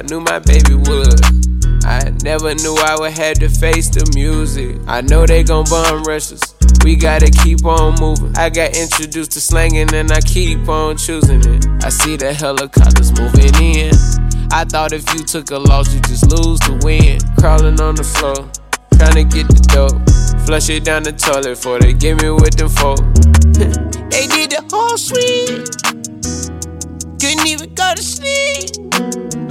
I knew my baby would. I never knew I would have to face the music. I know they gon' bum rush us, we gotta keep on moving. I got introduced to slanging and I keep on choosing it. I see the helicopters moving in. I thought if you took a loss, you just lose to win. Crawling on the floor, tryna get the dope. Flush it down the toilet before they get me with them folk. They did the whole suite, couldn't even go to sleep.